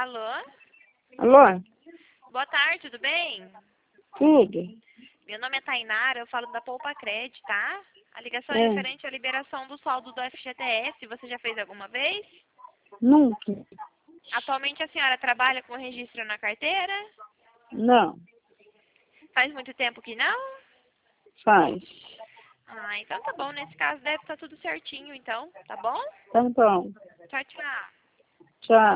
Alô? Alô? Boa tarde, tudo bem? Tudo? Meu nome é Tainara, eu falo da Poupa Cred, tá? A ligação é É. referente à liberação do saldo do FGTS. Você já fez alguma vez? Nunca. Atualmente a senhora trabalha com registro na carteira? Não. Faz muito tempo que não? Faz. Ah, então tá bom. Nesse caso deve estar tudo certinho, então. Tá bom? Tá bom. Tchau, tchau. Tchau.